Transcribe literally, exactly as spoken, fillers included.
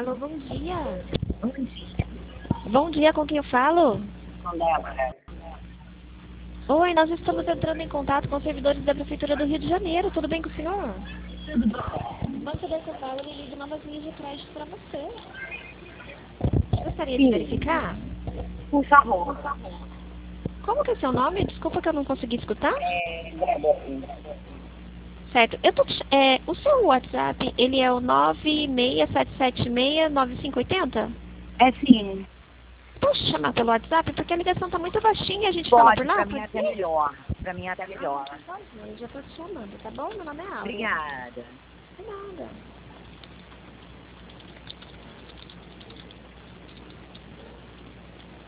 Alô, bom dia. Bom dia. Bom dia, com quem eu falo? Com Débora. Oi, nós estamos entrando em contato com os servidores da Prefeitura do Rio de Janeiro. Tudo bem com o senhor? Tudo bom? Banco da São Paulo liga novas linhas de crédito para você. Gostaria de Sim. verificar? Por favor. Como que é seu nome? Desculpa que eu não consegui escutar. É, Débora. Certo. Eu tô, é, o seu WhatsApp, ele é o nove seis sete sete seis nove cinco oito zero? É sim. Posso te chamar pelo WhatsApp? Porque a ligação tá muito baixinha e a gente fala por Pode, lá? pra mim Pode é até ser? melhor. Pra mim é até melhor. Ah, por favor, eu já tô te chamando, tá bom? Meu nome é Áurea. Obrigada. De nada.